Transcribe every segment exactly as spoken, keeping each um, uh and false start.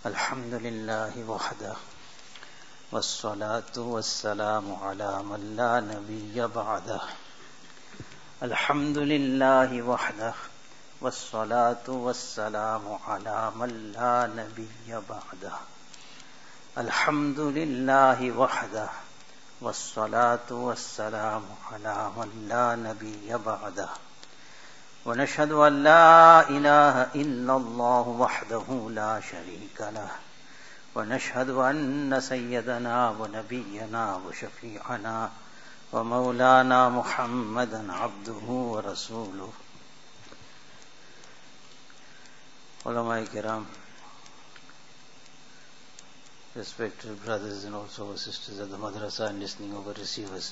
الحمد لله وحده والصلاة والسلام على من لا نبي بعده الحمد لله وحده والصلاة والسلام على من لا نبي بعده الحمد لله وحده والصلاة والسلام على من لا نبي بعده ونشهد أن لا إله إلا الله وحده لا شريك له ونشهد أن سيدنا ونبينا وشفيعنا ومولانا محمدا عبده ورسوله. Ulama Kiram, respected brothers and also our sisters at the madrasa and listening over receivers.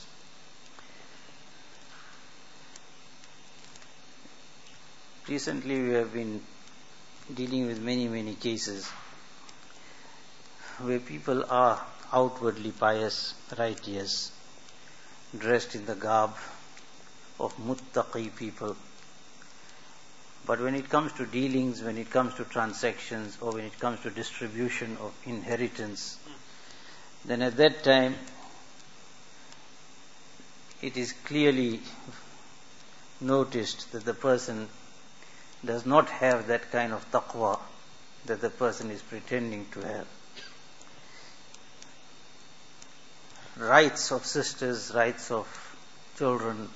Recently we have been dealing with many, many cases where people are outwardly pious, righteous, dressed in the garb of muttaqi people. But when it comes to dealings, when it comes to transactions, or when it comes to distribution of inheritance, then at that time it is clearly noticed that the person does not have that kind of taqwa that the person is pretending to have. Rights of sisters, rights of children,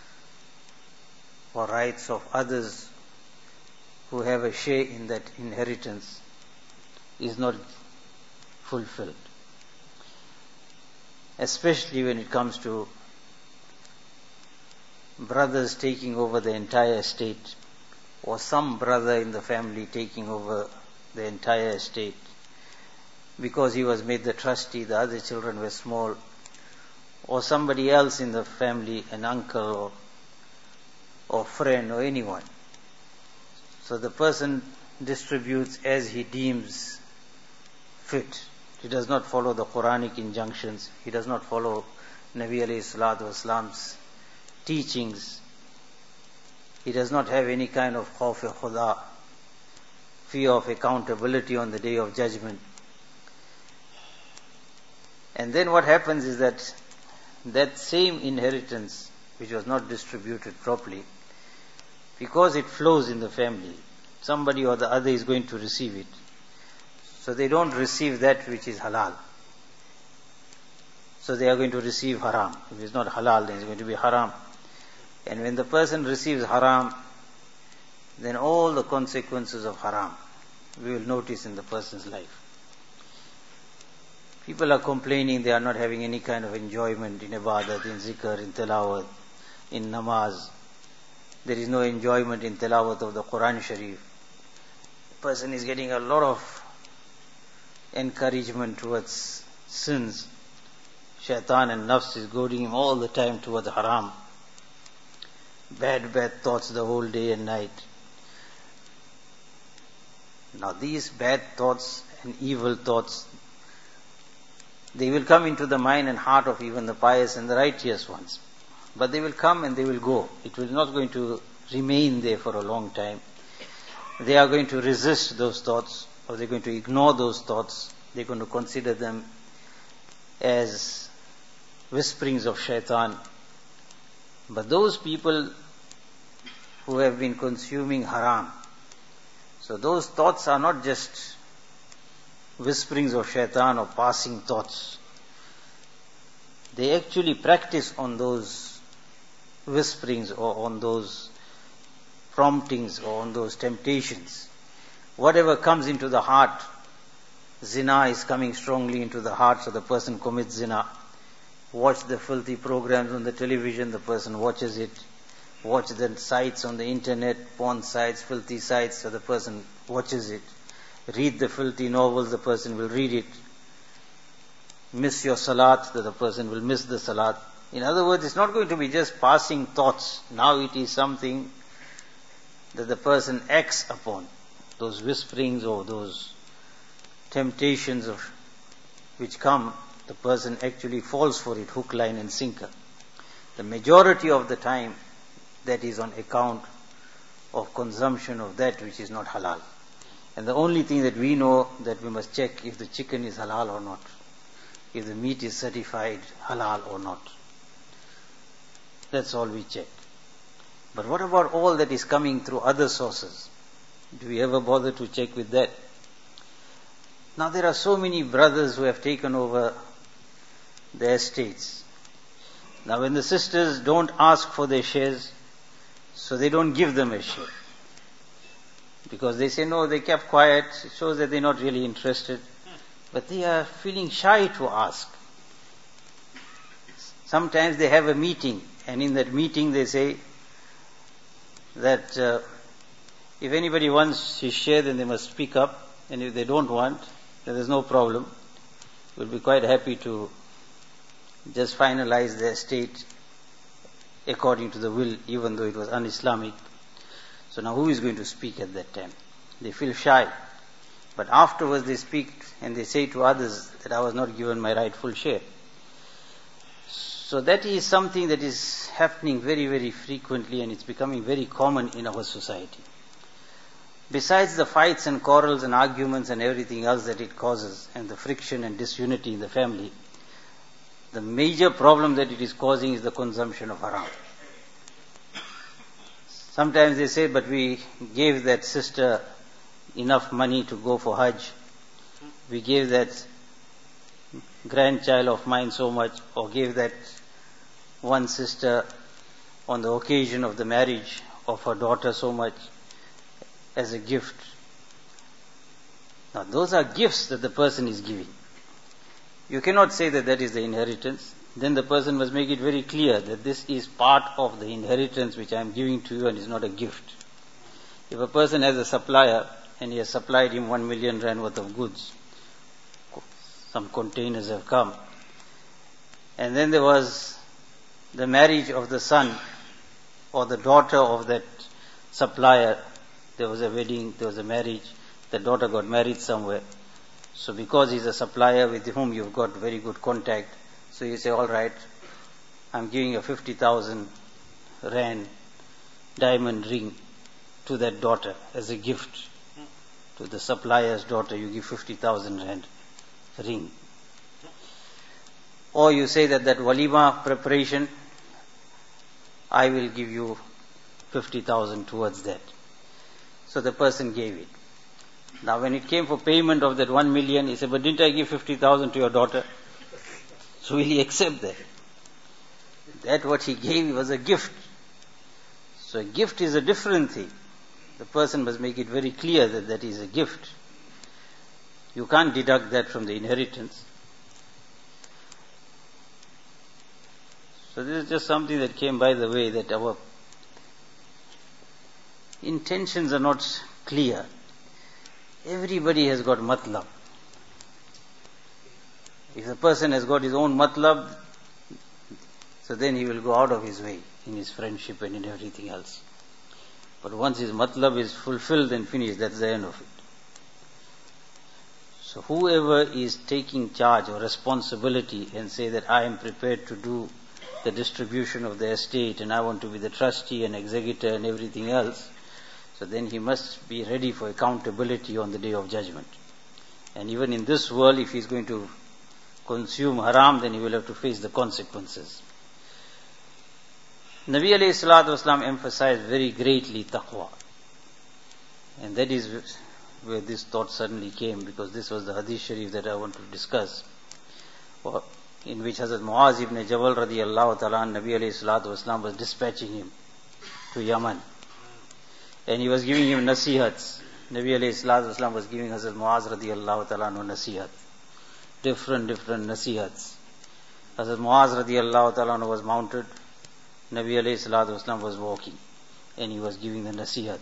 or rights of others who have a share in that inheritance is not fulfilled. Especially when it comes to brothers taking over the entire estate, or some brother in the family taking over the entire estate because he was made the trustee, the other children were small, or somebody else in the family, an uncle or, or friend or anyone. So the person distributes as he deems fit. He does not follow the Quranic injunctions. He does not follow Nabi alayhi salatu wasalam's teachings. He does not have any kind of khawf khuda, fear of accountability on the day of judgment. And then what happens is that that same inheritance, which was not distributed properly, because it flows in the family, somebody or the other is going to receive it. So they don't receive that which is halal. So they are going to receive haram. If it's not halal, then it's going to be haram. And when the person receives haram, then all the consequences of haram we will notice in the person's life. People are complaining they are not having any kind of enjoyment in ibadat, in zikr, in tilawat, in namaz. There is no enjoyment in tilawat of the Quran Sharif. The person is getting a lot of encouragement towards sins. Shaitan and nafs is goading him all the time towards haram. Bad, bad thoughts the whole day and night. Now these bad thoughts and evil thoughts, they will come into the mind and heart of even the pious and the righteous ones. But they will come and they will go. It will not going to remain there for a long time. They are going to resist those thoughts, or they're going to ignore those thoughts. They're going to consider them as whisperings of shaitan. But those people who have been consuming haram, so those thoughts are not just whisperings of shaitan or passing thoughts. They actually practice on those whisperings or on those promptings or on those temptations. Whatever comes into the heart, zina is coming strongly into the heart, so the person commits zina. Watch the filthy programs on the television, the person watches it. Watch the sites on the internet, porn sites, filthy sites, so the person watches it. Read the filthy novels, the person will read it. Miss your salat, so the person will miss the salat. In other words, it's not going to be just passing thoughts. Now it is something that the person acts upon. Those whisperings or those temptations of which come, the person actually falls for it, hook, line and sinker. The majority of the time, that is on account of consumption of that which is not halal. And the only thing that we know that we must check if the chicken is halal or not, if the meat is certified halal or not. That's all we check. But what about all that is coming through other sources? Do we ever bother to check with that? Now there are so many brothers who have taken over their estates. Now when the sisters don't ask for their shares, so they don't give them a share. Because they say, no, they kept quiet, it shows that they're not really interested. But they are feeling shy to ask. Sometimes they have a meeting, and in that meeting they say that uh, if anybody wants his share, then they must speak up, and if they don't want, then there's no problem. We'll be quite happy to just finalize their estate according to the will, even though it was un-Islamic. So now who is going to speak at that time? They feel shy. But afterwards they speak and they say to others that I was not given my rightful share. So that is something that is happening very, very frequently, and it's becoming very common in our society. Besides the fights and quarrels and arguments and everything else that it causes, and the friction and disunity in the family, the major problem that it is causing is the consumption of haram. Sometimes they say, but we gave that sister enough money to go for Hajj. We gave that grandchild of mine so much, or gave that one sister on the occasion of the marriage of her daughter so much as a gift. Now those are gifts that the person is giving. You cannot say that that is the inheritance. Then the person must make it very clear that this is part of the inheritance which I am giving to you and is not a gift. If a person has a supplier and he has supplied him one million rand worth of goods, some containers have come, and then there was the marriage of the son or the daughter of that supplier, there was a wedding, there was a marriage, the daughter got married somewhere. So because he's a supplier with whom you've got very good contact, so you say, all right, I'm giving a fifty thousand rand diamond ring to that daughter as a gift. To the supplier's daughter, you give fifty thousand rand ring. Or you say that that walima preparation, I will give you fifty thousand towards that. So the person gave it. Now when it came for payment of that one million, he said, but didn't I give fifty thousand to your daughter? So will he accept that? That what he gave was a gift. So a gift is a different thing. The person must make it very clear that that is a gift. You can't deduct that from the inheritance. So this is just something that came by the way, that our intentions are not clear. Everybody has got matlab. If the person has got his own matlab, so then he will go out of his way in his friendship and in everything else. But once his matlab is fulfilled and finished, that's the end of it. So whoever is taking charge or responsibility and say that I am prepared to do the distribution of the estate and I want to be the trustee and executor and everything else, so then he must be ready for accountability on the day of judgment. And even in this world, if he is going to consume haram, then he will have to face the consequences. Nabi alayhi salatu wasalam emphasized very greatly taqwa. And that is where this thought suddenly came, because this was the hadith sharif that I want to discuss, in which Hazrat Muaz ibn Jabal radiyallahu ta'ala, Nabi alayhi salatu wasalam was dispatching him to Yaman. And he was giving him nasihats. Nabi alayhi salatu wasalam was giving Hazrat Muaz radiyallahu ta'ala no nasihat. Different, different nasihats. Hazrat Muaz radiyallahu ta'ala was mounted. Nabi alayhi salatu wasalam was walking. And he was giving the nasihat.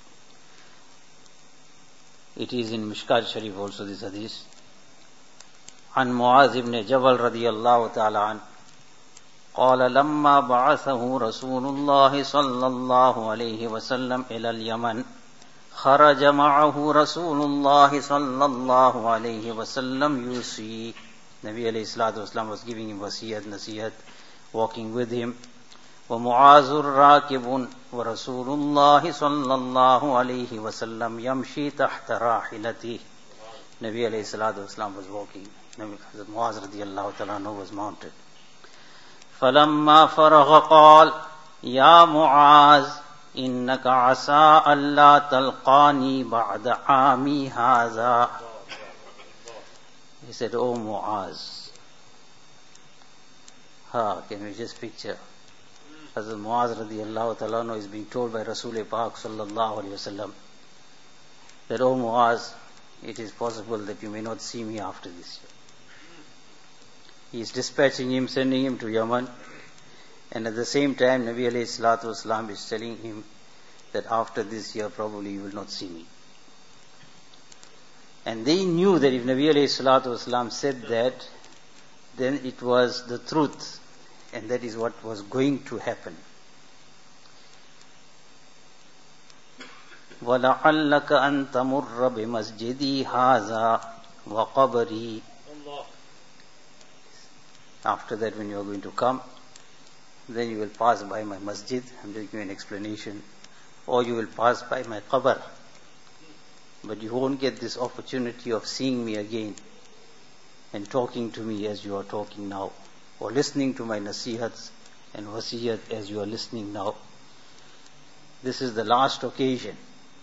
It is in Mishkat Sharif also, this hadith. An Muaz ibn Jabal radiyallahu ta'ala an. قال لما بعثه رسول الله صلى الله عليه وسلم إلى اليمن خرج معه رسول الله صلى الله عليه وسلم يوصي. Nabi alayhi salatu wasalam was giving him wasiyat, nasihat, walking with him. ومعاذ راكب وَرَسُولُ اللَّهِ صَلَّى اللَّهُ عَلَيْهِ وَسَلَّمْ يَمْشِي تَحْتَ رَاحِلَتِهِ. Nabi alayhi salatu wasalam was walking. Nabi Hazrat Muaz radiyallahu ta'ala anhu was mounted. فَلَمَّا فَرَغَ قَالَ يَا مُعَاذ إِنَّكَ عَسَىٰ أَلَّا تَلْقَانِي بَعْدَ عَامِي هَذَا. He said, "Oh Muaz." Ha, can we just picture? Hazrat Muaz radiyallahu ta'ala anhu is being told by Rasul Pak sallallahu alayhi wasallam that, "Oh Muaz, it is possible that you may not see me after this year." He is dispatching him, sending him to Yaman, and at the same time Nabi alayhi salatu wasalam is telling him that after this year probably you will not see me. And they knew that if Nabi alayhi salatu wasalam said that, then it was the truth, and that is what was going to happen. وَلَعَلَّكَ أَن تَمُرَّ بِمَسْجِدِي هَذَا وَقَبْرِي. After that, when you are going to come, then you will pass by my masjid, I'm giving you an explanation, or you will pass by my qabr. But you won't get this opportunity of seeing me again and talking to me as you are talking now, or listening to my nasihats and wasiyat as you are listening now. This is the last occasion.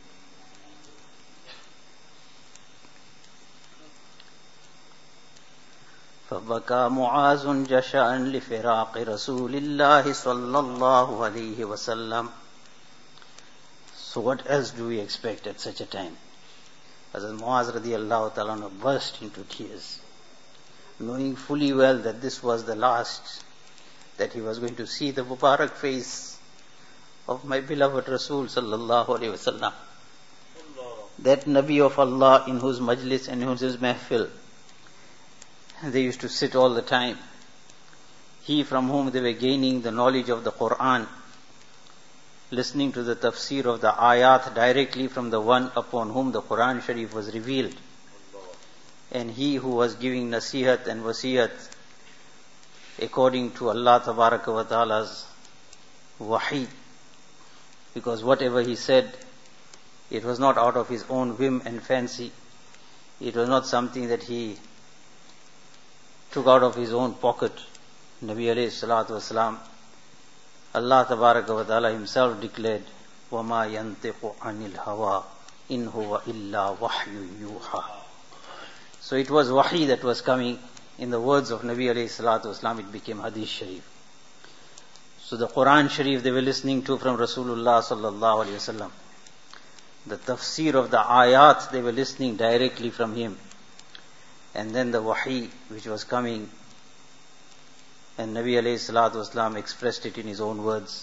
فَبَكَى مُعَاذٌ جَشَعًا لِفِرَاقِ رَسُولِ اللَّهِ صَلَّى اللَّهُ عَلَيْهِ وَسَلَّمَ. So what else do we expect at such a time? Hazrat Muaz radiyallahu ta'ala anhu burst into tears, knowing fully well that this was the last, that he was going to see the Mubarak face of my beloved Rasul sallallahu alayhi wasallam, that Nabi of Allah in whose majlis and in whose mahfil they used to sit all the time. He from whom they were gaining the knowledge of the Quran, listening to the tafsir of the ayat directly from the one upon whom the Quran Sharif was revealed, and he who was giving nasihat and wasiyat according to Allah Tabaraka wa Ta'ala's wahi, because whatever he said, it was not out of his own whim and fancy, it was not something that he took out of his own pocket. Nabi alayhi salatu wasalam, Allah Tabaraka wa Ta'ala himself declared, وَمَا يَنْتِقُ عَنِ الْهَوَىٰ إِنْ هُوَ إِلَّا وَحْيٌ يُوحَىٰ. So it was wahi that was coming. In the words of Nabi alayhi salatu wasalam, it became Hadith Sharif. So the Quran Sharif they were listening to from Rasulullah sallallahu alayhi wasallam. The tafsir of the ayat they were listening directly from him. And then the wahi which was coming, and Nabi alayhi salatu wasalam expressed it in his own words.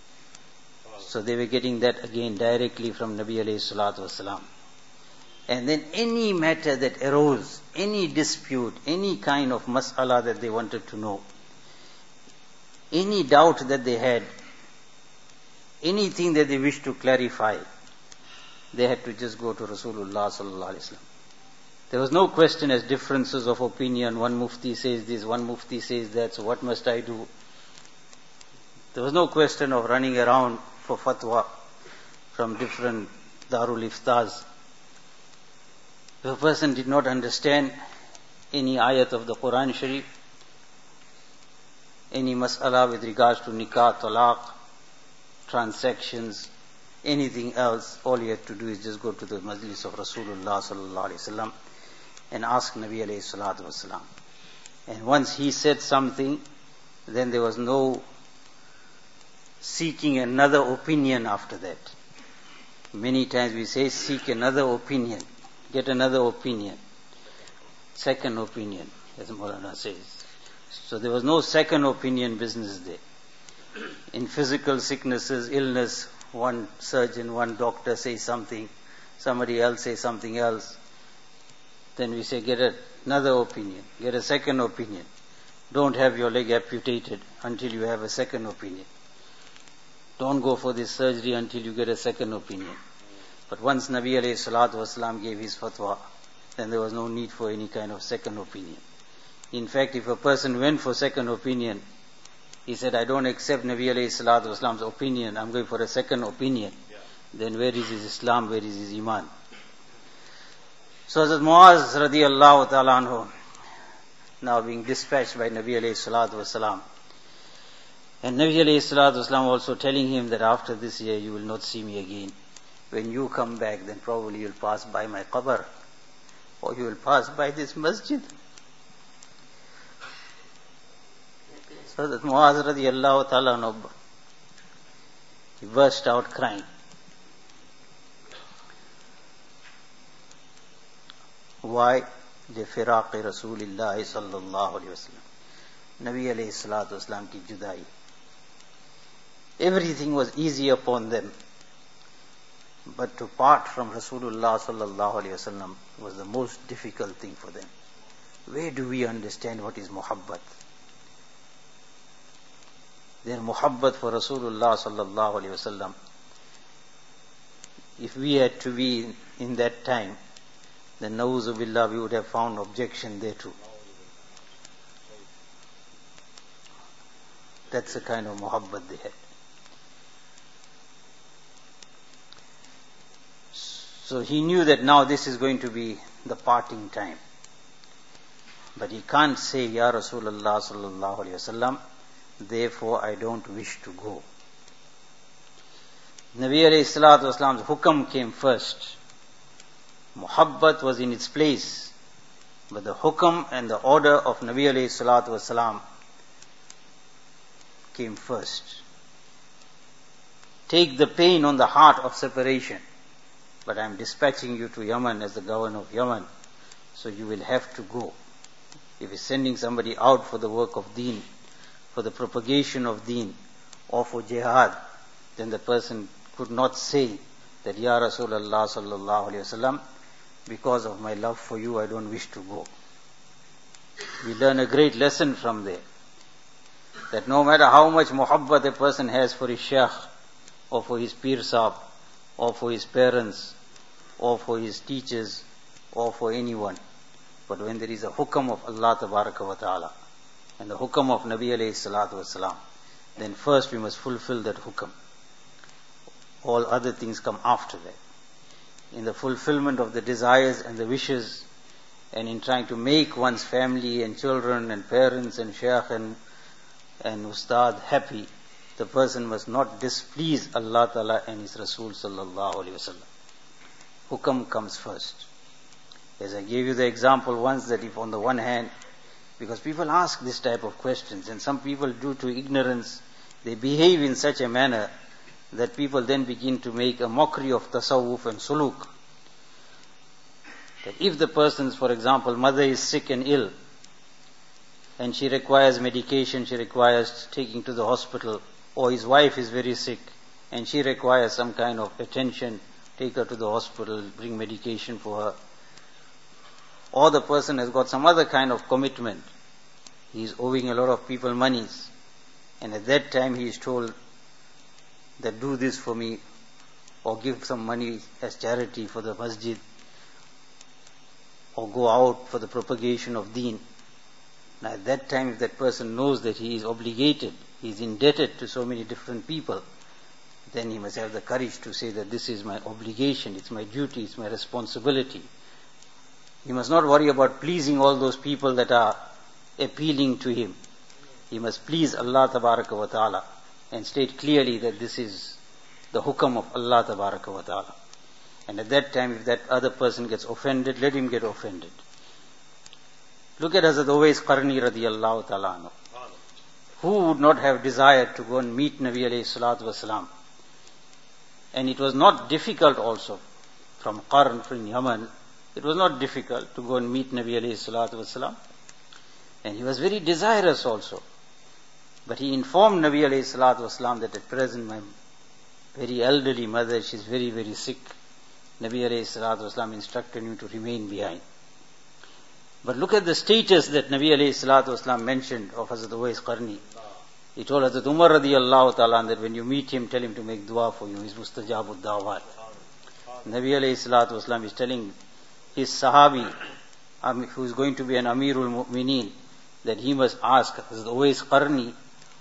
So they were getting that again directly from Nabi alayhi salatu wasalam. And then any matter that arose, any dispute, any kind of mas'ala that they wanted to know, any doubt that they had, anything that they wished to clarify, they had to just go to Rasulullah sallallahu alaihi wasallam. There was no question as differences of opinion. One mufti says this, one mufti says that, so what must I do? There was no question of running around for fatwa from different Darul Iftaz. If a person did not understand any ayat of the Quran Sharif, any mas'ala with regards to nikah, talaq, transactions, anything else, all he had to do is just go to the majlis of Rasulullah sallallahu alaihi wasallam and ask Nabi alayhi salatu wasalam. And once he said something, then there was no seeking another opinion after that. Many times we say, seek another opinion, get another opinion, second opinion, as Maulana says. So there was no second opinion business there. In physical sicknesses, illness, one surgeon, one doctor says something, somebody else says something else. Then we say, get another opinion, get a second opinion. Don't have your leg amputated until you have a second opinion. Don't go for this surgery until you get a second opinion. But once Nabi alayhi salatu wasalam gave his fatwa, then there was no need for any kind of second opinion. In fact, if a person went for second opinion, He said, I don't accept Nabi alayhi salatu wasalam's opinion, I'm going for a second opinion. Yeah. Then where is his Islam, where is his Iman? So Hazrat Muaz radiyallahu ta'ala anhu, now being dispatched by Nabi alayhi salatu wasalam, and Nabi alayhi salatu wasalam also telling him that after this year you will not see me again. When you come back, then probably you will pass by my qabr, or you will pass by this masjid. So that Muaz radiyallahu ta'ala anhu, he burst out crying. Why? لِفِرَاقِ رَسُولِ اللَّهِ صَلَّى اللَّهُ عَلَيْهِ وَسَلَّمَ. Nabi alayhi salatu wasalam ki judai. Everything was easy upon them. But to part from Rasulullah sallallahu alayhi wasallam was the most difficult thing for them. Where do we understand what is muhabbat? Their muhabbat for Rasulullah sallallahu alayhi wasallam, if we had to be in, in that time, then na'uzu billah, we would have found objection there too. That's the kind of muhabbat they had. So he knew that now this is going to be the parting time. But he can't say, Ya Rasulullah sallallahu alayhi wasallam, therefore I don't wish to go. Nabi alayhi salatu wasalam's hukam came first. Muhabbat was in its place, but the hukam and the order of Nabi alayhi salatu wasalam came first. Take the pain on the heart of separation, but I am dispatching you to Yemen as the governor of Yemen, so you will have to go. If he's sending somebody out for the work of deen, for the propagation of deen, or for jihad, then the person could not say that, Ya Rasulullah sallallahu alayhi wasallam, because of my love for you, I don't wish to go. We learn a great lesson from there, that no matter how much muhabbat a person has for his shaykh, or for his pir sahib, or for his parents, or for his teachers, or for anyone, but when there is a hukam of Allah tabaraka wa ta'ala, and the hukam of Nabi alayhi salatu wasalam, then first we must fulfill that hukam. All other things come after that. In the fulfillment of the desires and the wishes, and in trying to make one's family and children and parents and shaykh and, and ustad happy, the person must not displease Allah Ta'ala and His Rasul sallallahu alayhi wa sallam. Hukam comes first. As I gave you the example once, that if on the one hand, because people ask this type of questions, and some people, due to ignorance, they behave in such a manner that people then begin to make a mockery of tasawwuf and suluk. That if the person's, for example, mother is sick and ill, and she requires medication, she requires taking to the hospital, or his wife is very sick, and she requires some kind of attention, take her to the hospital, bring medication for her. Or the person has got some other kind of commitment. He is owing a lot of people monies, and at that time he is told that do this for me, or give some money as charity for the masjid, or go out for the propagation of deen. Now at that time, if that person knows that he is obligated, he is indebted to so many different people, then he must have the courage to say that this is my obligation, it's my duty, it's my responsibility. He must not worry about pleasing all those people that are appealing to him. He must please Allah tabaraka wa ta'ala and state clearly that this is the hukam of Allah tabaraka wa ta'ala. And at that time, if that other person gets offended, let him get offended. Look at Hazrat Uwais Qarni radiyallahu ta'ala anhu. Who would not have desired to go and meet Nabi alayhi salatu wasalam? And it was not difficult also. From Qarn, from Yaman, it was not difficult to go and meet Nabi alayhi salatu wasalam. And he was very desirous also. But he informed Nabi alayhi salatu wasalam that at present my very elderly mother, she is very, very sick. Nabi alayhi salatu wasalam instructed him to remain behind. But look at the status that Nabi alayhi salatu wasalam mentioned of Hazrat Uwais Qarni. He told Hazrat Umar radiyallahu ta'ala that when you meet him, tell him to make dua for you. He's mustajabud dawat. Nabi alayhi salatu wasalam is telling his sahabi, who is going to be an Amirul Mu'mineen, that he must ask Hazrat Uwais Qarni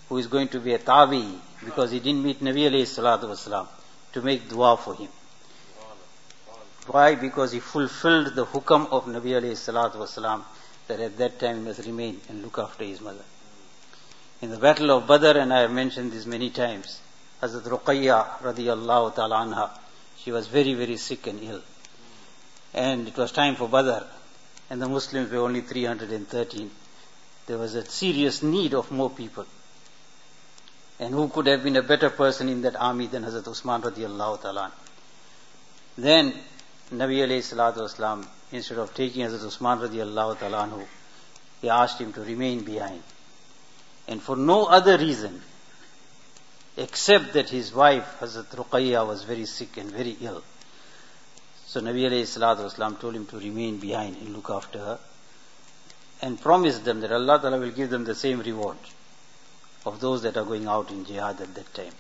who is going to be a tabi, because he didn't meet Nabi alayhi salatu wasalam, to make dua for him. Why? Because he fulfilled the hukam of Nabi alayhi salatu wasalam, that at that time he must remain and look after his mother. In the battle of Badr, and I have mentioned this many times, Hazrat Ruqayya radiyallahu ta'ala anha, she was very, very sick and ill. And it was time for Badr, and the Muslims were only three hundred thirteen. There was a serious need of more people. And who could have been a better person in that army than Hazrat Usman radiyallahu ta'ala? Then Nabi alayhi salatu wasalam, instead of taking Hazrat Usman radiyallahu ta'ala anhu, he asked him to remain behind. And for no other reason, except that his wife, Hazrat Ruqayya, was very sick and very ill. So Nabi alayhi salatu wasalam told him to remain behind and look after her, and promised them that Allah Ta'ala will give them the same reward of those that are going out in jihad at that time.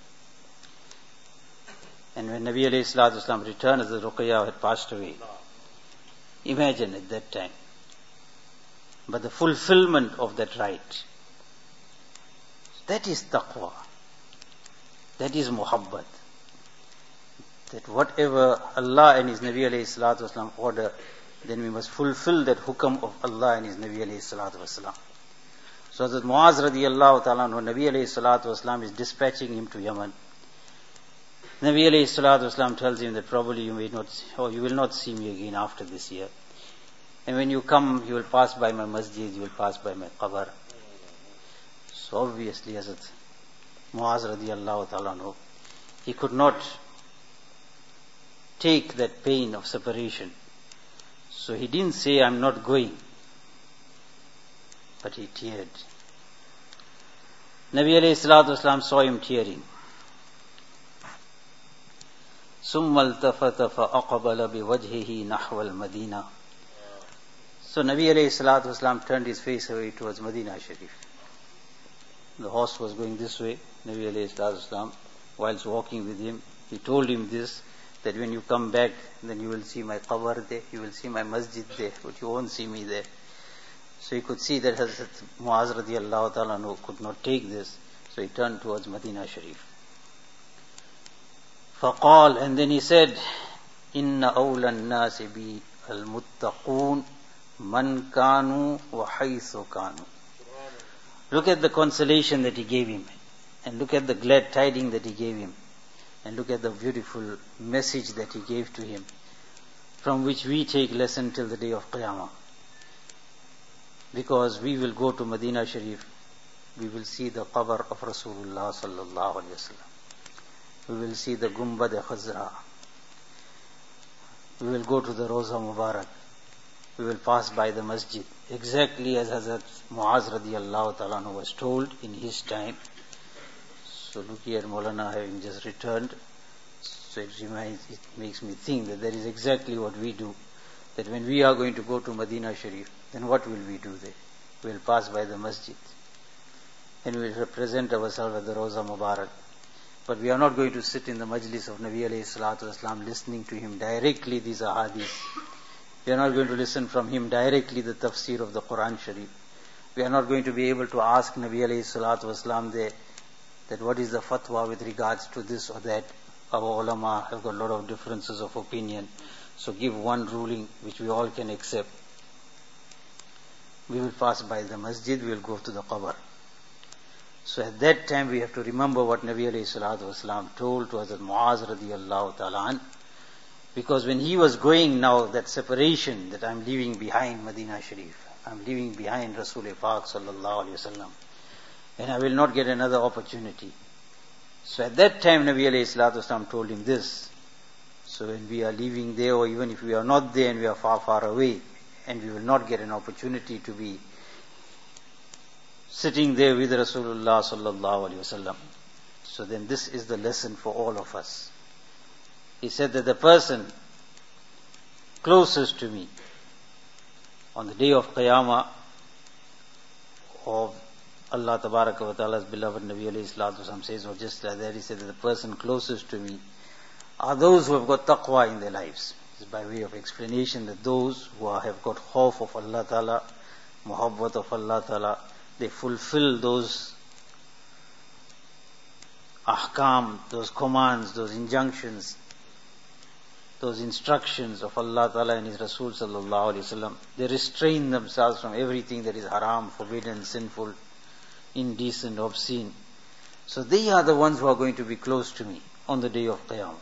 And when Nabi alayhi salatu wasalam returned, as the Ruqayya had passed away, imagine at that time. But the fulfillment of that right, that is taqwa. That is muhabbat. That whatever Allah and His Nabi alayhi salatu wasalam order, then we must fulfill that hukam of Allah and His Nabi alayhi salatu wasalam. So that Muaz radiyallahu ta'ala anhu, Nabi alayhi salatu wasalam is dispatching him to Yemen. Nabi alayhi salatu wasalam tells him that probably you may not, or you will not see me again after this year. And when you come, you will pass by my masjid, you will pass by my qabr. So obviously, Hazrat Muaz radiyallahu ta'ala anhu, he could not take that pain of separation. So he didn't say, I'm not going. But he teared. Nabi alayhi salatu wasalam saw him tearing. ثُمَّ الْتَفَتَ فَأَقْبَلَ بِوَجْهِهِ نَحْوَ الْمَدِينَةِ. So Nabi alayhi salatu wasalam turned his face away towards Medina Sharif. The horse was going this way. Nabi alayhi salatu wasalam, whilst walking with him, he told him this, that when you come back, then you will see my qabr there, you will see my masjid there, but you won't see me there. So he could see that Hazrat Muaz radiyallahu ta'ala anhu could not take this, so he turned towards Medina Sharif. فَقَالَ, and then he said, إِنَّ أَوْلَى النَّاسِ بِي الْمُتَّقُونَ مَنْ كَانُوا وَحَيْثُ كَانُوا. Look at the consolation that he gave him, and look at the glad tiding that he gave him, and look at the beautiful message that he gave to him, from which we take lesson till the day of Qiyamah. Because we will go to Medina Sharif, we will see the qabr of Rasulullah sallallahu alaihi wasallam. We will see the Gumbad Khazra. We will go to the Roza Mubarak. We will pass by the masjid, exactly as Hazrat Muaz radiyallahu ta'ala anhu was told in his time. So look here, Maulana having just returned. So it reminds, it makes me think that that is exactly what we do. That when we are going to go to Medina Sharif, then what will we do there? We will pass by the masjid. And we will represent ourselves at the Roza Mubarak. But we are not going to sit in the majlis of Nabi alayhi salatu wasalam listening to him directly these ahadith. We are not going to listen from him directly the tafsir of the Quran Sharif. We are not going to be able to ask Nabi alayhi salatu wasalam there that what is the fatwa with regards to this or that. Our ulama have got a lot of differences of opinion. So give one ruling which we all can accept. We will pass by the masjid, we will go to the qabr. So at that time we have to remember what Nabi alayhi salatu wasalam told to Hazrat Muaz radiyallahu ta'ala an. Because when he was going now, that separation, that I'm leaving behind Medina Sharif, I'm leaving behind Rasul Pak sallallahu alayhi wasallam, and I will not get another opportunity. So at that time Nabi alayhi salatu wasalam told him this. So when we are leaving there, or even if we are not there and we are far, far away, and we will not get an opportunity to be sitting there with Rasulullah sallallahu alaihi wasallam, so then this is the lesson for all of us. He said that the person closest to me on the day of Qiyamah, of Allah Tabaraka wa Ta'ala's beloved Nabi alayhi salatu wasallam says, or just like that, he said that the person closest to me are those who have got taqwa in their lives. It's by way of explanation that those who are, have got khawf of Allah Ta'ala, muhabbat of Allah Ta'ala, they fulfill those ahkam, those commands, those injunctions, those instructions of Allah Ta'ala and His Rasul Sallallahu Alaihi Wasallam. They restrain themselves from everything that is haram, forbidden, sinful, indecent, obscene. So they are the ones who are going to be close to me on the day of Qiyamah.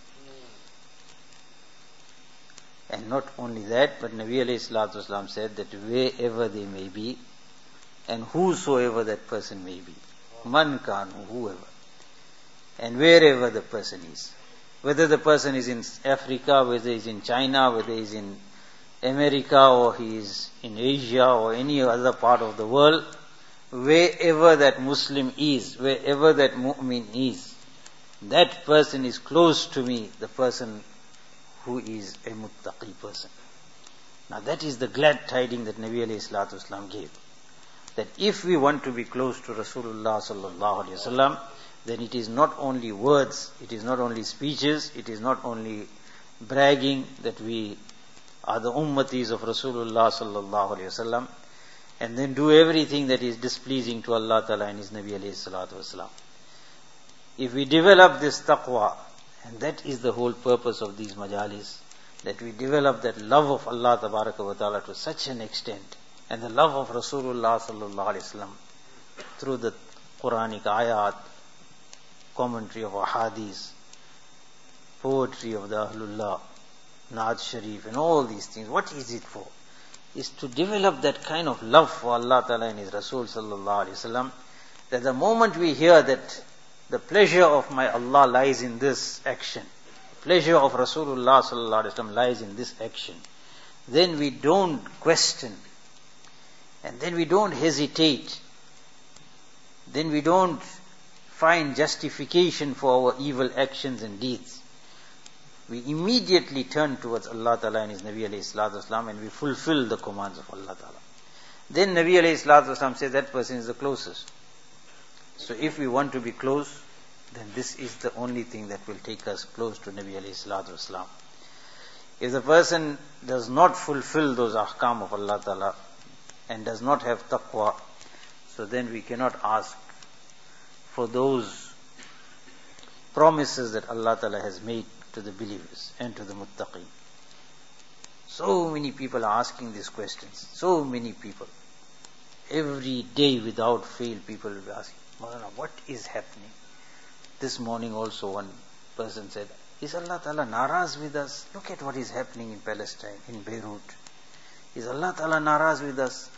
And not only that, but Nabi alayhi salatu wasalam said that wherever they may be, and whosoever that person may be, man kanu, whoever, and wherever the person is, whether the person is in Africa, whether he is in China, whether he is in America, or he is in Asia, or any other part of the world, wherever that Muslim is, wherever that mu'min is, that person is close to me, the person who is a muttaqi person. Now that is the glad tidings that Nabi alayhi salatu wasalam gave. That if we want to be close to Rasulullah sallallahu alayhi wasallam, then it is not only words, it is not only speeches, it is not only bragging that we are the ummatis of Rasulullah sallallahu alayhi wasallam, and then do everything that is displeasing to Allah Ta'ala and His Nabi alayhi salatu wasalam. If we develop this taqwa, and that is the whole purpose of these majalis, that we develop that love of Allah Tabaraka wa Ta'ala to such an extent, and the love of Rasulullah sallallahu alaihi wasallam through the Quranic ayat, commentary of ahadith, poetry of the Ahlullah, Naat Sharif, and all these things. What is it for? Is to develop that kind of love for Allah Ta'ala and His Rasul sallallahu alaihi wasallam, that the moment we hear that the pleasure of my Allah lies in this action, the pleasure of Rasulullah sallallahu alaihi wasallam lies in this action, then we don't question, and then we don't hesitate, then we don't find justification for our evil actions and deeds. We immediately turn towards Allah Ta'ala and His Nabi alayhi salatu wasalam, and we fulfill the commands of Allah Ta'ala. Then Nabi alayhi salatu wasalam says that person is the closest. So if we want to be close, then this is the only thing that will take us close to Nabi alayhi salatu wasalam. If the person does not fulfill those ahkam of Allah Ta'ala and does not have taqwa, so then we cannot ask for those promises that Allah Ta'ala has made to the believers and to the muttaqin. So many people are asking these questions. So many people. Every day without fail people will be asking, Maulana, what is happening? This morning also one person said, is Allah Ta'ala naraz with us? Look at what is happening in Palestine, in Beirut. Is Allah Ta'ala naraz with us?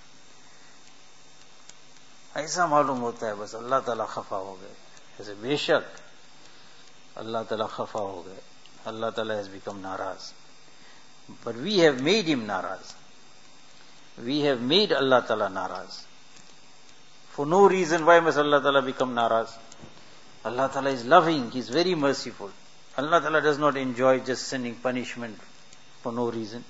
ऐसा मालूम होता है बस अल्लाह ताला खफा हो गए. ऐसे बेशक अल्लाह ताला खफा हो गए. Allah Ta'ala has become naraz. But we have made Him naraz. We have made Allah Ta'ala naraz. For no reason, why must Allah Ta'ala become naraz? Allah Ta'ala is loving, He is very merciful. Allah Ta'ala does not enjoy just sending punishment for no reason.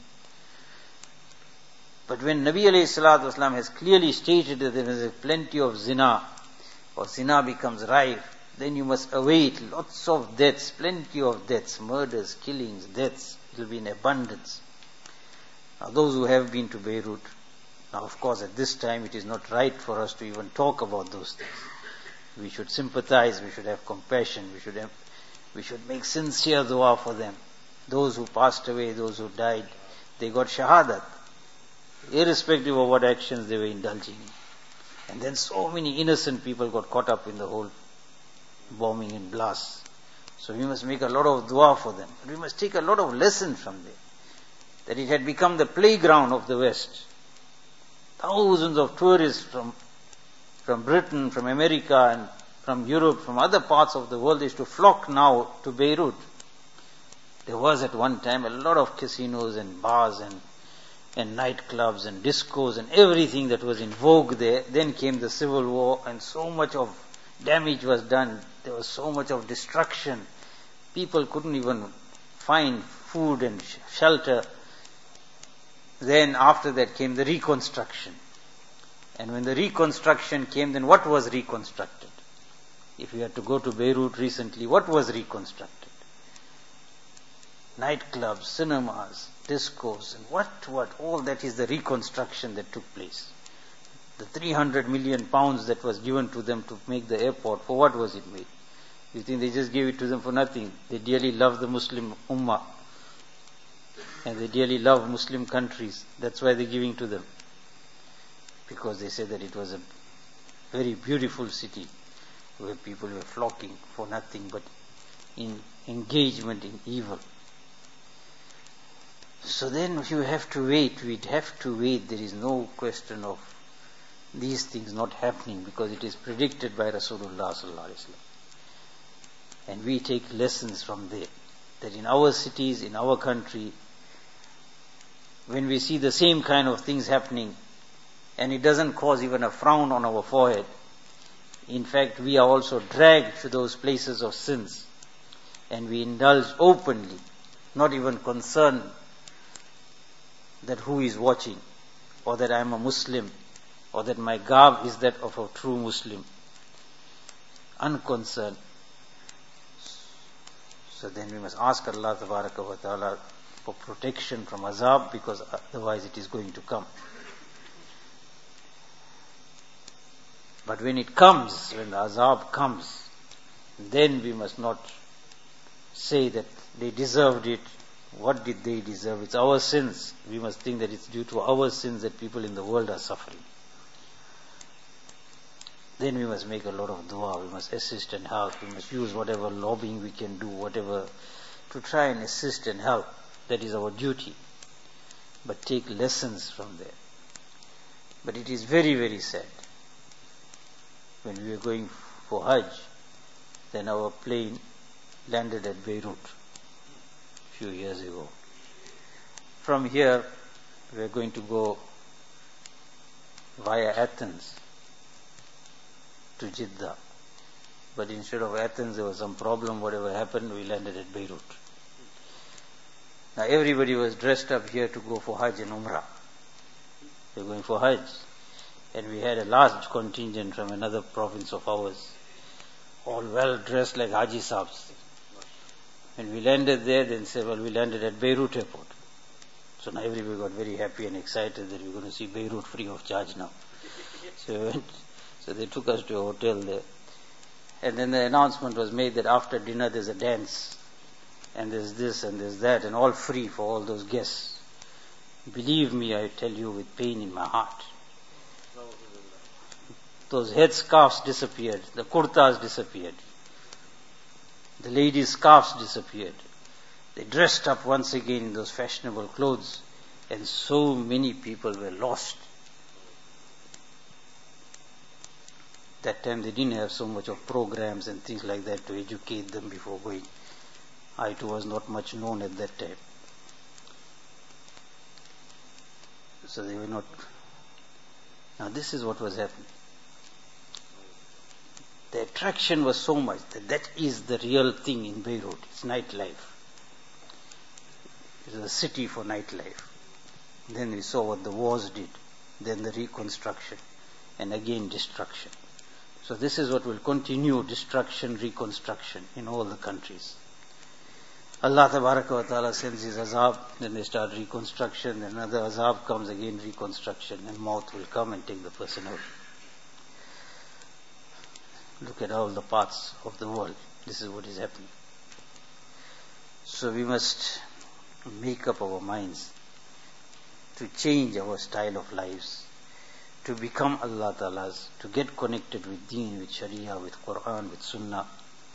But when Nabi alayhi salatu wasalam has clearly stated that there is plenty of zina, or zina becomes rife, then you must await lots of deaths, plenty of deaths, murders, killings, deaths. It will be in abundance. Now those who have been to Beirut, now of course at this time it is not right for us to even talk about those things. We should sympathize, we should have compassion, we should have, we should make sincere dua for them. Those who passed away, those who died, they got shahadat, irrespective of what actions they were indulging in. And then so many innocent people got caught up in the whole bombing and blasts. So we must make a lot of dua for them. We must take a lot of lessons from there. That it had become the playground of the West. Thousands of tourists from, from Britain, from America, and from Europe, from other parts of the world used to flock now to Beirut. There was at one time a lot of casinos and bars and, and nightclubs and discos and everything that was in vogue there. Then came the civil war and so much of damage was done. There was so much of destruction. People couldn't even find food and sh- shelter. Then after that came the reconstruction. And when the reconstruction came, then what was reconstructed? If you had to go to Beirut recently, what was reconstructed? Nightclubs, cinemas, discos, and what, what, all that is the reconstruction that took place. The three hundred million pounds that was given to them to make the airport, for what was it made? You think they just gave it to them for nothing? They dearly love the Muslim Ummah. And they dearly love Muslim countries. That's why they're giving to them. Because they say that it was a very beautiful city where people were flocking for nothing but in engagement in evil. So then you have to wait, we'd have to wait. There is no question of these things not happening because it is predicted by Rasulullah sallallahu alaihi wasallam. And we take lessons from there. That in our cities, in our country, when we see the same kind of things happening, and it doesn't cause even a frown on our forehead, in fact, we are also dragged to those places of sins, and we indulge openly, not even concerned that who is watching, or that I am a Muslim, or that my garb is that of a true Muslim. Unconcerned. So then we must ask Allah Tabaraka wa Ta'ala for protection from azab, because otherwise it is going to come. But when it comes, when the azab comes, then we must not say that they deserved it. What did they deserve? It's our sins. We must think that it's due to our sins that people in the world are suffering. Then we must make a lot of dua. We must assist and help. We must use whatever lobbying we can do, whatever, to try and assist and help. That is our duty. But take lessons from there. But it is very, very sad. When we were going for Hajj, then our plane landed at Beirut a few years ago. From here, we are going to go via Athens to Jeddah. But instead of Athens, there was some problem, whatever happened, we landed at Beirut. Now everybody was dressed up here to go for Hajj and Umrah. We were going for Hajj. And we had a large contingent from another province of ours, all well dressed like Haji Saabs. When we landed there, then said, well, we landed at Beirut airport. So now everybody got very happy and excited that we're going to see Beirut free of charge now. So we went, so they took us to a hotel there. And then the announcement was made that after dinner there's a dance, and there's this and there's that, and all free for all those guests. Believe me, I tell you with pain in my heart. Those head scarves disappeared, the kurtas disappeared, the ladies' scarves disappeared. They dressed up once again in those fashionable clothes, and so many people were lost. That time they didn't have so much of programs and things like that to educate them before going. I too was not much known at that time. So they were not. Now this is what was happening. The attraction was so much that that is the real thing in Beirut. It's nightlife. It's a city for nightlife. Then we saw what the wars did. Then the reconstruction. And again destruction. So this is what will continue, destruction, reconstruction in all the countries. Allah Tabaraka wa Ta'ala sends His azab, then they start reconstruction, then another azab comes again, reconstruction, and maut will come and take the person out. Look at all the parts of the world. This is what is happening. So we must make up our minds to change our style of lives, to become Allah Ta'ala's, to get connected with Deen, with Sharia, with Quran, with Sunnah.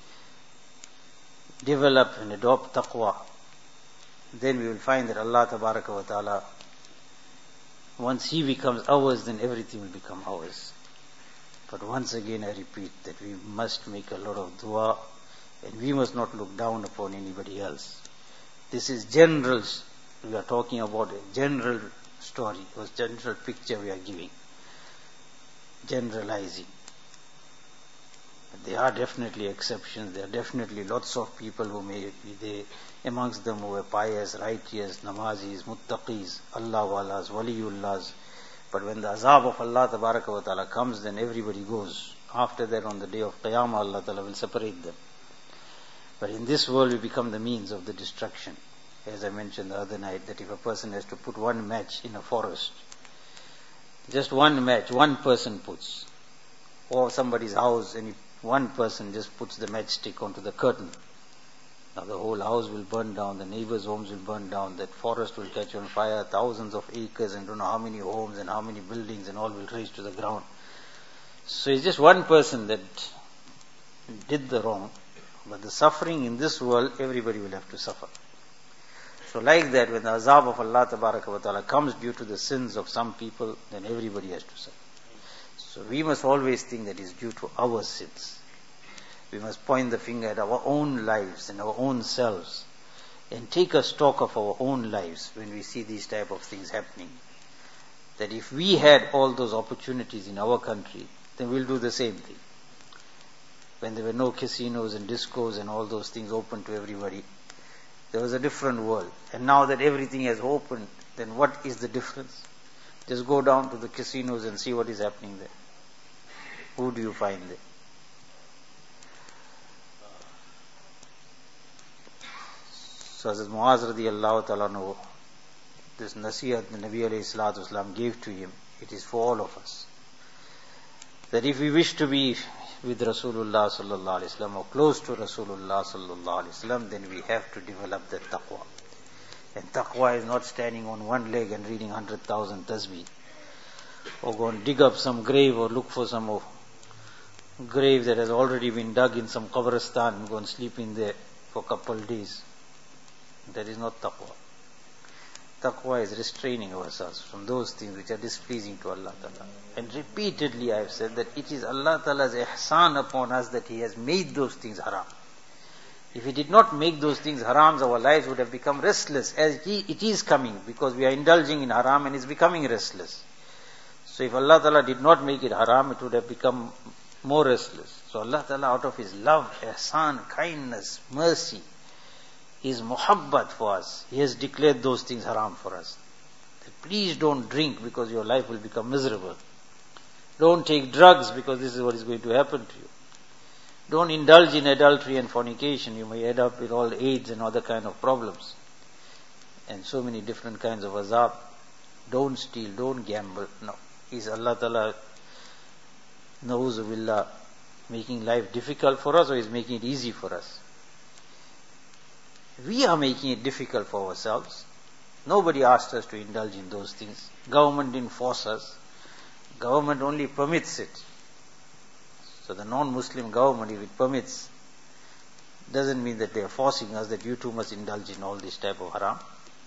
Develop and adopt taqwa. Then we will find that Allah Tabaraka wa Ta'ala, once He becomes ours, then everything will become ours. But once again I repeat that we must make a lot of dua, and we must not look down upon anybody else. This is general, we are talking about a general story, a general picture we are giving. Generalizing. But there are definitely exceptions, there are definitely lots of people who may be there, amongst them who are pious, righteous, namazis, muttaqis, Allah walas, waliullahs. But when the azab of Allah Tabaraka wa Ta'ala comes, then everybody goes. After that, on the day of Qiyamah, Allah Ta'ala will separate them. But in this world, we become the means of the destruction. As I mentioned the other night, that if a person has to put one match in a forest, just one match, one person puts, or somebody's house, and he One person just puts the matchstick onto the curtain. Now the whole house will burn down, the neighbors' homes will burn down, that forest will catch on fire, thousands of acres and don't know how many homes and how many buildings and all will raise to the ground. So it's just one person that did the wrong, but the suffering in this world, everybody will have to suffer. So like that, when the azab of Allah Tabaraka wa Ta'ala comes due to the sins of some people, then everybody has to suffer. So we must always think that it's due to our sins. We must point the finger at our own lives and our own selves and take a stock of our own lives when we see these type of things happening. That if we had all those opportunities in our country, then we'll do the same thing. When there were no casinos and discos and all those things open to everybody, there was a different world. And now that everything has opened, then what is the difference? Just go down to the casinos and see what is happening there. Who do you find there? So as Muaz radiallahu ta'ala anhu, this nasihat the Nabi alayhi salatu wasalam gave to him, it is for all of us. That if we wish to be with Rasulullah sallallahu alayhi wasallam or close to Rasulullah sallallahu alayhi wasallam, then we have to develop that taqwa. And taqwa is not standing on one leg and reading one hundred thousand tasbih, or go and dig up some grave or look for some grave that has already been dug in some qabristan and go and sleep in there for a couple of days. That is not taqwa. Taqwa is restraining ourselves from those things which are displeasing to Allah Ta'ala. And repeatedly I have said that it is Allah Ta'ala's ihsan upon us that He has made those things haram. If He did not make those things haram, our lives would have become restless, as it is coming, because we are indulging in haram and it's becoming restless. So if Allah Ta'ala did not make it haram, it would have become more restless. So Allah Ta'ala, out of His love, ihsan, kindness, mercy, His muhabbat for us, He has declared those things haram for us. That please don't drink because your life will become miserable. Don't take drugs because this is what is going to happen to you. Don't indulge in adultery and fornication. You may end up with all AIDS and other kind of problems. And so many different kinds of azab. Don't steal, don't gamble. No. Is Allah Ta'ala, na'uzu billah, making life difficult for us, or is making it easy for us? We are making it difficult for ourselves. Nobody asked us to indulge in those things. Government didn't force us. Government only permits it. So the non-Muslim government, if it permits, doesn't mean that they are forcing us that you too must indulge in all this type of haram.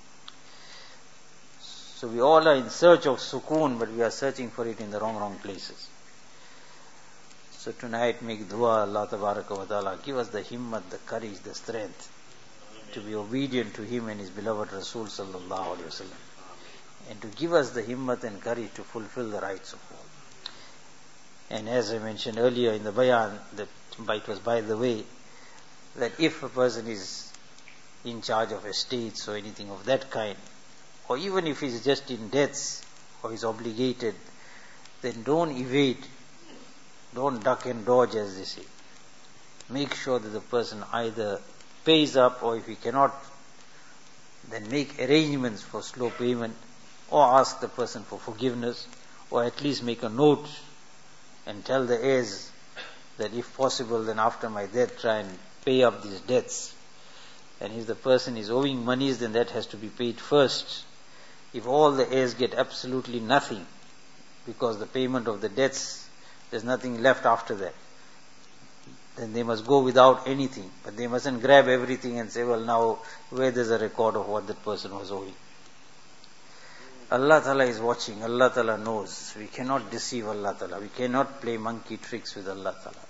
So we all are in search of sukoon, but we are searching for it in the wrong, wrong places. So tonight make dua, Allah Tabaraka wa Ta'ala, give us the himmat, the courage, the strength to be obedient to Him and His beloved Rasul sallallahu alaihi wasallam, and to give us the himmat and courage to fulfill the rights of all. And as I mentioned earlier in the bayan, that it was by the way, that if a person is in charge of estates or anything of that kind, or even if he's just in debts or is obligated, then don't evade, don't duck and dodge, as they say. Make sure that the person either pays up, or if he cannot, then make arrangements for slow payment, or ask the person for forgiveness, or at least make a note and tell the heirs that if possible, then after my death try and pay up these debts. And if the person is owing monies, then that has to be paid first. If all the heirs get absolutely nothing, because the payment of the debts, there's nothing left after that, then they must go without anything. But they mustn't grab everything and say, well, now where there's a record of what that person was owing. Allah Ta'ala is watching, Allah Ta'ala knows. We cannot deceive Allah Ta'ala. We cannot play monkey tricks with Allah Ta'ala.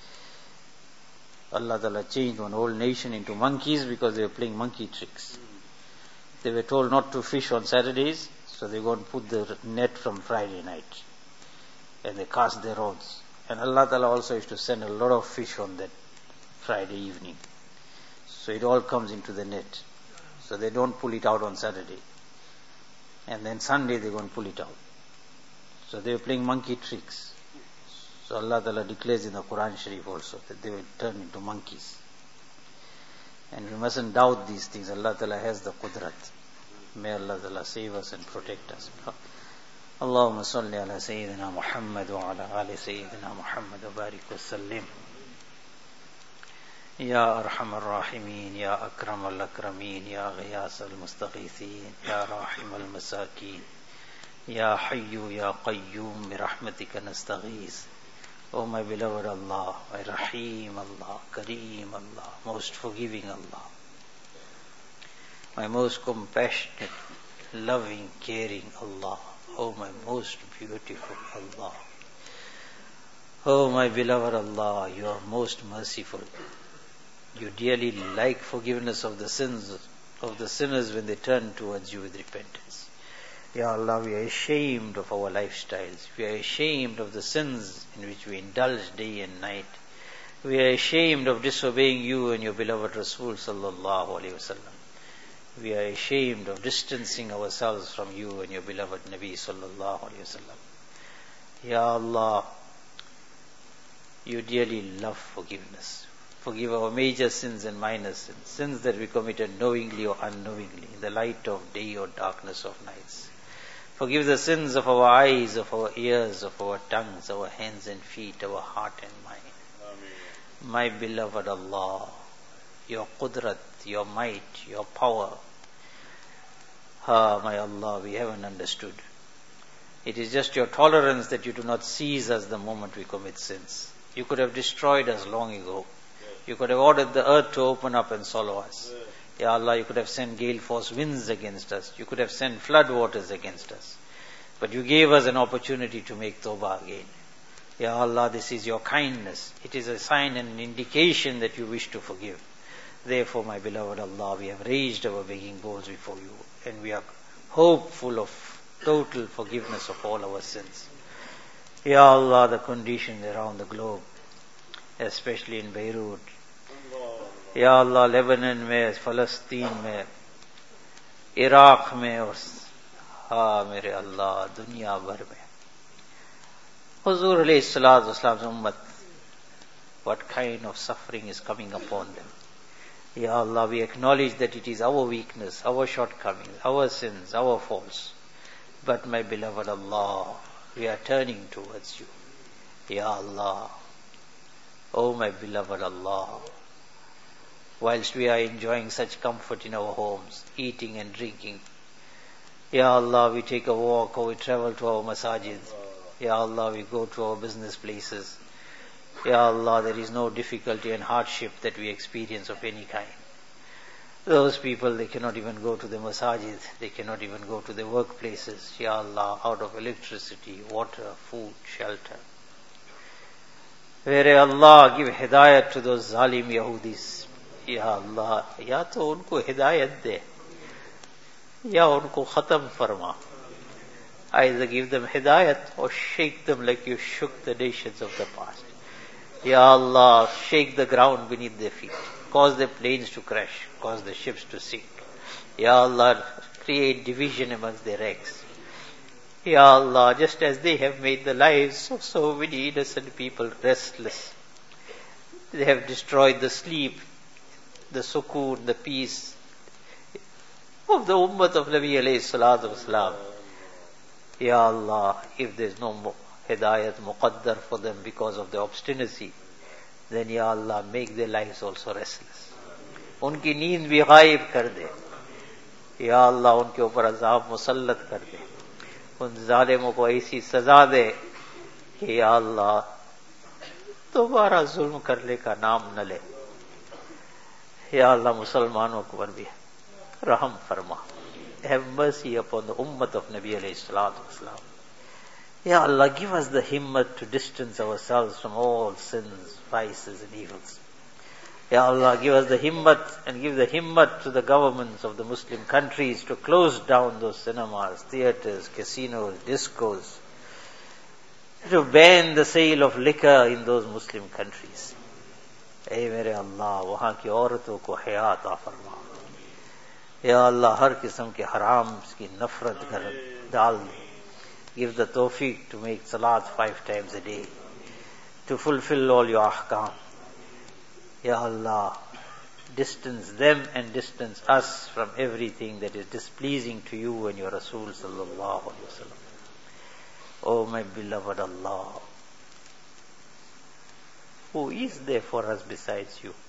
Allah Ta'ala changed one whole nation into monkeys because they were playing monkey tricks. They were told not to fish on Saturdays, so they go and put the net from Friday night. And they cast their rods. And Allah Ta'ala also used to send a lot of fish on that Friday evening. So it all comes into the net. So they don't pull it out on Saturday. And then Sunday they go and pull it out. So they were playing monkey tricks. So Allah Ta'ala declares in the Quran Sharif also that they will turn into monkeys. And we mustn't doubt these things. Allah Ta'ala has the qudrat. May Allah Ta'ala save us and protect us. اللهم صل على سيدنا محمد وعلى آل سيدنا محمد وبارك وسلم. يا أرحم الراحمين يا أكرم الأكرمين يا غياث المستغيثين يا راحم المساكين يا حي يا قيوم برحمتك نستغيث. O my beloved Allah, my Rahim Allah, Kareem Allah, most forgiving Allah, my most compassionate, loving, caring Allah, O my most beautiful Allah, O my beloved Allah, you are most merciful. You dearly like forgiveness of the sins of the sinners when they turn towards you with repentance. Ya Allah, we are ashamed of our lifestyles. We are ashamed of the sins in which we indulge day and night. We are ashamed of disobeying you and your beloved Rasul sallallahu alaihi wasallam. We are ashamed of distancing ourselves from you and your beloved Nabi sallallahu alaihi wasallam. Ya Allah, you dearly love forgiveness. Forgive our major sins and minor sins, sins that we committed knowingly or unknowingly, in the light of day or darkness of nights. Forgive the sins of our eyes, of our ears, of our tongues, our hands and feet, our heart and mind. Amen. My beloved Allah, your qudrat, your might, your power. Ah, my Allah, we haven't understood. It is just your tolerance that you do not seize us the moment we commit sins. You could have destroyed us long ago. You could have ordered the earth to open up and swallow us. Ya Allah, you could have sent gale force winds against us. You could have sent flood waters against us. But you gave us an opportunity to make tawbah again. Ya Allah, this is your kindness. It is a sign and an indication that you wish to forgive. Therefore, my beloved Allah, we have raised our begging bowls before you, and we are hopeful of total forgiveness of all our sins. Ya Allah, the conditions around the globe, especially in Beirut, या अल्लाह Lebanon में, फलस्तीन में, Iraq में और हाँ मेरे अल्लाह दुनिया भर में हुजूर अलैहिस्सलातुवस्सलाम's उम्मत, what kind of suffering is coming upon them. Ya Allah, we acknowledge that it is our weakness, our shortcomings, our sins, our faults. But my beloved Allah, we are turning towards you. Ya Allah, oh my beloved Allah, whilst we are enjoying such comfort in our homes, eating and drinking, Ya Allah, we take a walk or we travel to our masajid. Ya Allah, we go to our business places. Ya Allah, there is no difficulty and hardship that we experience of any kind. Those people, they cannot even go to the masajid, they cannot even go to their workplaces. Ya Allah, out of electricity, water, food, shelter. Where Allah, give hidayat to those zalim Yahudis. या अल्लाह, या तो उनको हिदायत दे या उनको खत्म फरमा. Either give them hidayat or shake them like you shook the nations of the past. Ya Allah, shake the ground beneath their feet, cause their planes to crash, cause the ships to sink. Ya Allah, create division amongst their ranks. Ya Allah, just as they have made the lives of so many innocent people restless, they have destroyed the sleep, the sukoon, the peace of the ummah of Nabi alayhi salatu wasalam. Ya Allah, if there is no hidayat muqaddar for them because of their obstinacy, then Ya Allah, make their lives also restless. Unki neend bhi ghaib kar de. Ya Allah, unke upar azab musallat kar de. Un zalimon ko aisi saza de कि या अल्लाह दोबारा जुल्म करने का नाम न ले. या अल्लाह मुसलमानों को पर भी रहम फरमा. Have mercy upon the ummah of Nabi alayhi salatu wasalam. Ya Allah, give us the himmat to distance ourselves from all sins, vices and evils. Ya Allah, give us the himmat and give the himmat to the governments of the Muslim countries to close down those cinemas, theatres, casinos, discos, to ban the sale of liquor in those Muslim countries. Hey mere Allah, वहाँ की औरतों को हयात आ फरमा. या अल्लाह, हर किस्म के हराम की नफरत कर डाल दे. Give the tawfiq to make salat five times a day, to fulfill all your ahkam. Ya Allah, distance them and distance us from everything that is displeasing to you and your Rasul sallallahu alaihi wasallam. Oh my beloved Allah, who is there for us besides you?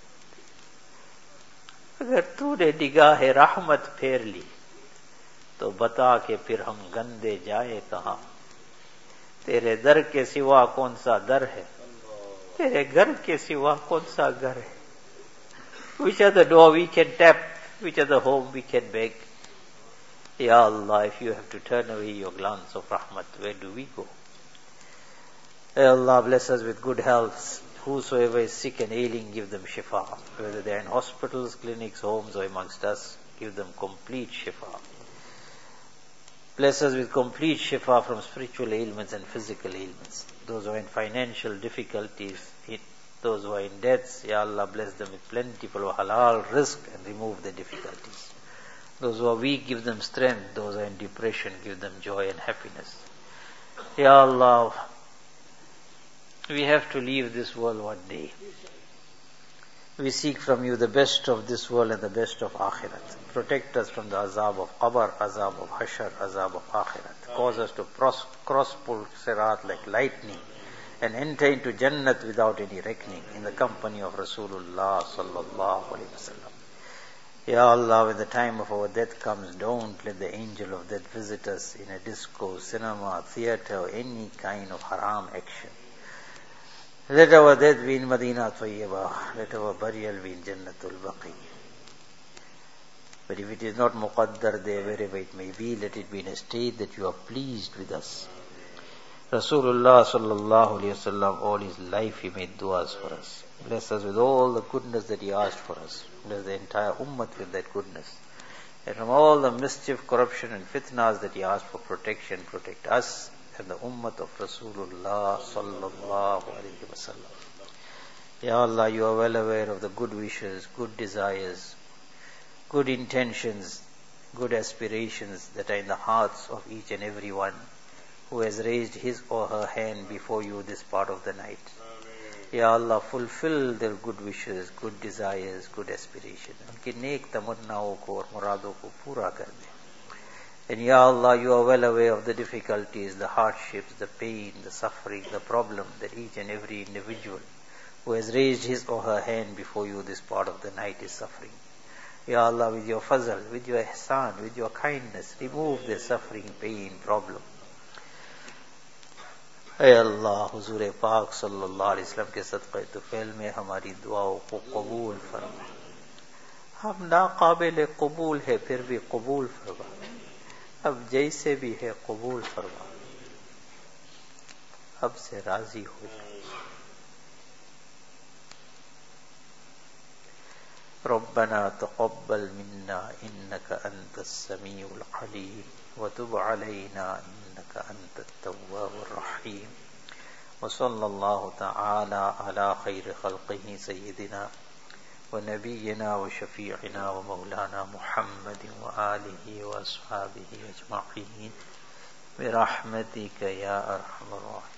अगर तूने निगाह रहमत फेर ली तो बता के फिर हम गंदे जाए कहां? तेरे दर के सिवा कौन सा दर है? तेरे घर के सिवा कौन सा घर है? Which are the door we can tap? Which are the home we can beg? Ya Allah, if you have to turn away your glance of rahmat, where do we go? Ya Allah, bless us with good health. Whosoever is sick and ailing, give them shifa. Whether they are in hospitals, clinics, homes, or amongst us, give them complete shifa. Bless us with complete shifa from spiritual ailments and physical ailments. Those who are in financial difficulties, those who are in debts, Ya Allah, bless them with plentiful halal rizq and remove their difficulties. Those who are weak, give them strength. Those who are in depression, give them joy and happiness. Ya Allah, we have to leave this world one day. We seek from you the best of this world and the best of akhirat. Protect us from the azab of qabr, azab of hashar, azab of akhirat. Cause us to cross, cross pull sirat like lightning and enter into Jannat without any reckoning in the company of Rasulullah sallallahu alaihi wasallam. Ya Allah, when the time of our death comes, don't let the angel of death visit us in a disco, cinema, theatre, or any kind of haram action. Let our death be in Madinah Tayyibah. Let our burial be in Jannatul Baqi. But if it is not muqaddar there, wherever it may be, let it be in a state that you are pleased with us. Rasulullah sallallahu alayhi wa sallam, all his life he made du'as for us. Bless us with all the goodness that he asked for us. Bless the entire ummah with that goodness. And from all the mischief, corruption and fitnas that he asked for protection, protect us and the ummah of Rasulullah sallallahu alayhi wa sallam. Ya Allah, you are well aware of the good wishes, good desires, good intentions, good aspirations that are in the hearts of each and every one who has raised his or her hand before you this part of the night. Ya Allah, fulfill their good wishes, good desires, good aspirations. उनकी नेक तमन्नाओं को और मुरादों को पूरा कर दे. And Ya Allah, you are well aware of the difficulties, the hardships, the pain, the suffering, the problem that each and every individual who has raised his or her hand before you this part of the night is suffering. Ya Allah, with your fazl, with your ihsan, with your kindness, remove their suffering, pain, problem. ऐ अल्लाह, हुजूर पाक सल्लल्लाहु अलैहि वसल्लम के सदक़े तुफ़ैल में हमारी दुआओं को कबूल फरमा. हम नाक़ाबिल कबूल है फिर भी कबूल फरमा. अब जैसे भी है कबूल फरमा. अब से राजी हो जा. रब्बना तक़ब्बल मिन्ना इन्नका अंतस समीउल अलीम व तुब अलैना इन्नका अंतत तव्वाबुर रहीम. व सल्लल्लाहु तआला अला खैर खल्क़िही सय्यिदिना व नबिय्यिना व शफ़ीअना व मौलाना मुहम्मद व आलिहि व अस्हाबिहि अजमईन बिरहमतिका या अरहमर राहिमीन.